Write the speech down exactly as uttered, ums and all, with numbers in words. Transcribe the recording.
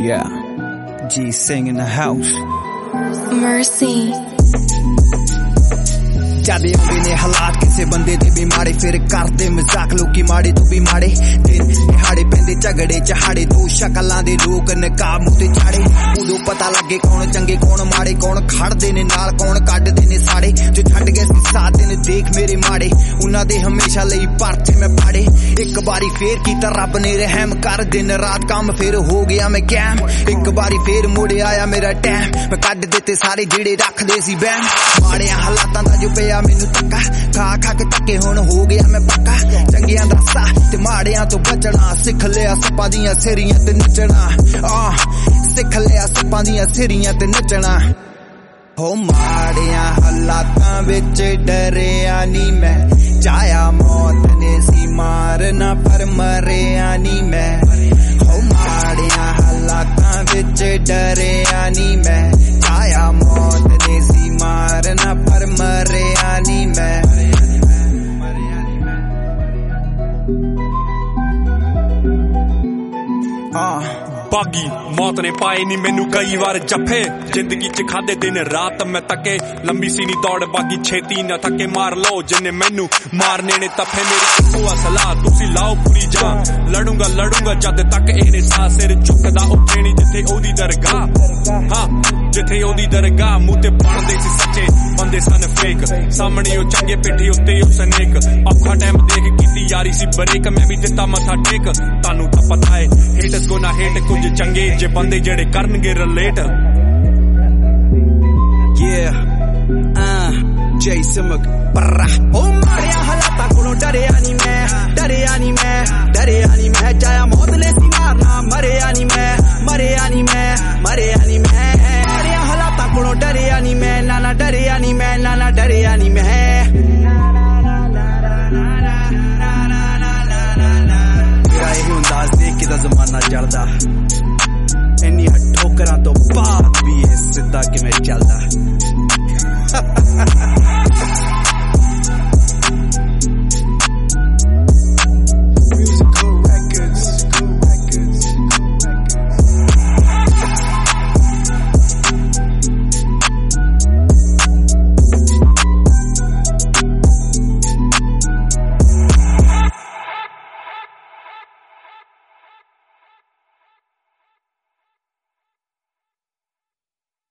Yeah, G Sing in the house. Mercy. जादे आउंदे ने हालात किसे बंदे ते भी माड़े फिर करदे मजाक लोकी माड़े तू भी माड़े दिन दिहाड़े पैंदे झगड़े चहाड़े दो शक्लां दे लोक नकाब मूंह ते चाड़े उदों पता लगे कौन चंगे कौन माड़े कौन खड़दे ने नाल कौन कड्डदे ने साड़े जो छड्ड गए सी साथ दिन देख मेरे माड़े उन्हां दे हमेशा लई परथे मैं पाड़े एक बारी फेर कीता रब ने रहम कर दिन रात काम फिर हो गया मैं कैम एक बारी फेर मुड़े आया मेरा टैम मैं कड्ड दित्ते सारे जेड़े रखदे सी बैम माड़ियां हालातां दा जो पिया मैनू धक्का खा खा के धक्के हुण हो गया मैं पक्का चंगियां दा सा ते माड़ियां तो बचना सिख लिया सप्पां दियां सिरियां ते नचना आ सिख लिया सप्पां दियां सिरियां ते नचना हो माड़ियां हालातां विच डरिया नी मैं चाया मौत ने सी मारना पर मरिया नी मैं हो माड़ियां हालातां विच डरिया नी मैं चाया मौत ने सी मारना पर मरिया नी मैं बागी मौत ने पाए नी मैनू कई बार जफे जिंदगी च खादे दिन रात मैं तके लंबी सी नी दौड़ बागी छेती न थके मार लो जिन्ने मैनू मारने ने तफे मेरी इक्को सलाह तुसी लाओ पूरी जान लड़ूंगा लड़ूंगा जद तक इहने सा सिर झुकदा उठे नी जिथे ओदी दरगाह हाँ जिथे ओदी दरगाह मुंह ते पड़दे सी सच्चे बंदे सन फेक सामने ओ चंगे पिठी उत्ते ओ सनेक औखा टाइम देख कीती यारी सी बरेक मैं भी दित्ता मथा टेक तानू तां पता है हेटस गो ना हेट कुछ चंगे जे बंदे जेड़े करनगे relate Yeah uh J Simuk Parra ओ माड़ियां हालातां कोलों डरिया नी मैं डरिया नी मैं डरिया नी मैं चाया मौत ने सी मारना मरिया नी मैं मरिया नी मैं मरिया नी मैं माड़ियां हालातां कोलों डरिया नी मैं ना ना डरिया नी मैं ना ना डरिया नी मैं तेरा यही अंदाज देख के दा जमाना जलदा इन्नी ठोकरां तो बाद भी ये सिद्धा किवें चलदा